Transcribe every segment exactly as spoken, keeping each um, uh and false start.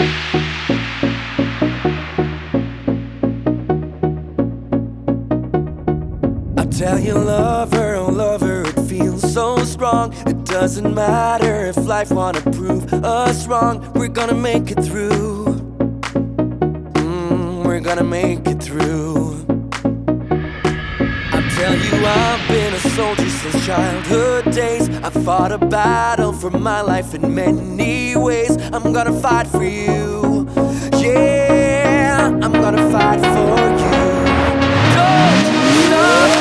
I tell you, love her, oh love her, it feels so strong. It doesn't matter if life wanna prove us wrong. We're gonna make it through. Mm, we're gonna make it through. I tell you, I've been a soldier since childhood days. I fought a battle for my life in many ways. I'm gonna fight for you. Yeah, I'm gonna fight for you. Don't stop.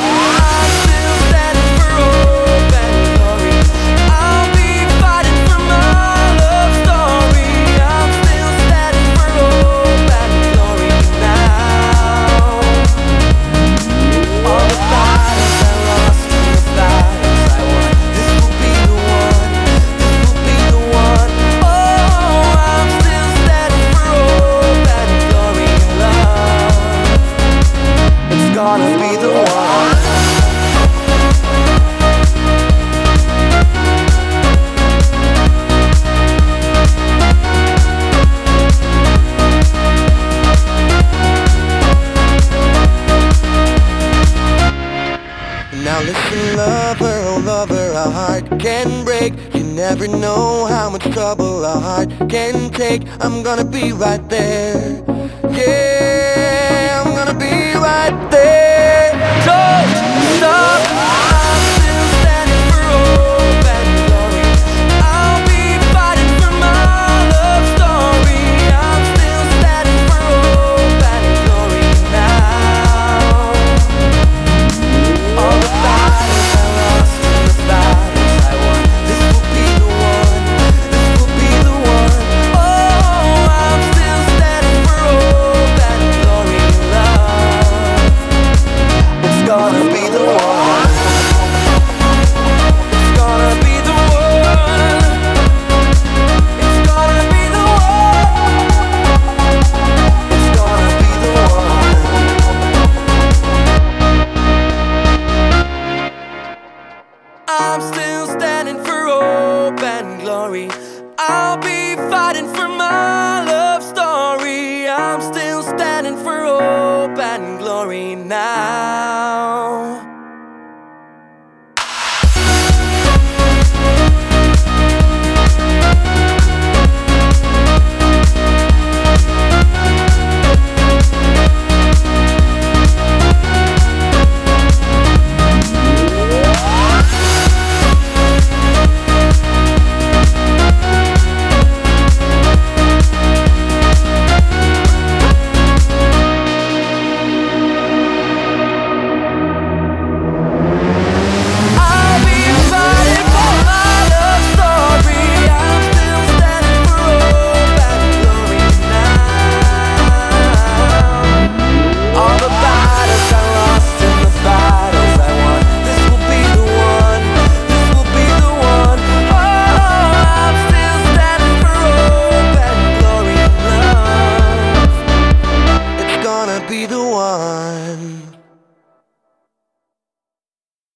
Gonna be the one. Now listen, lover, oh lover, a heart can break. You never know how much trouble a heart can take. I'm gonna be right there. Yeah, I'm gonna be right there. Don't stop. I'm still standing for hope and glory. I'll be fighting for my love story. I'm still standing for hope and glory now. All the battles I lost and the battles I won, this will be the one. This will be the one. Oh, I'm still standing for hope and glory, love. It's gonna be the one. It's gonna be the one. It's gonna be the one. It's gonna be the one. I'm still standing for hope and glory. I'll be fighting for my love story. I'm still standing for hope and glory now.